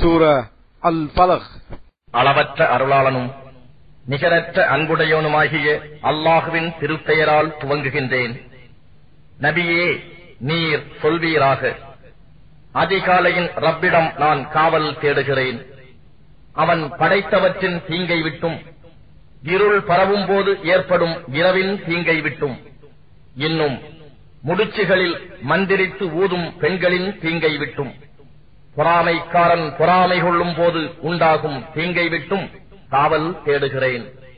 சூரா அல் ஃபலக். அளவற்ற அருளாளனும் நிகரற்ற அன்புடையவனுமாகிய அல்லாஹுவின் திருப்பெயரால் துவங்குகின்றேன். நபியே, நீர் சொல்வீராக, அதிகாலையின் ரப்பிடம் நான் காவல் தேடுகிறேன். அவன் படைத்தவற்றின் தீங்கை விட்டும், இருள் பரவும் போது ஏற்படும் இரவின் தீங்கை விட்டும், இன்னும் முடிச்சுகளில் மந்திரித்து ஊதும் பெண்களின் தீங்கை விட்டும், பொறாமைக்காரன் பொறாமை கொள்ளும் போது உண்டாகும் தீங்கை விட்டும் காவல் தேடுகிறேன்.